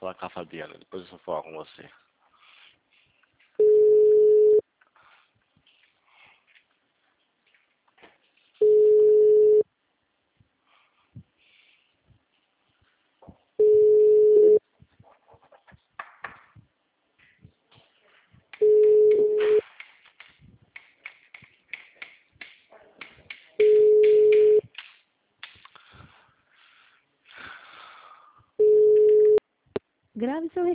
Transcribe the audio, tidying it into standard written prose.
falar com a Fabiana, depois eu vou falar com você. Grave seu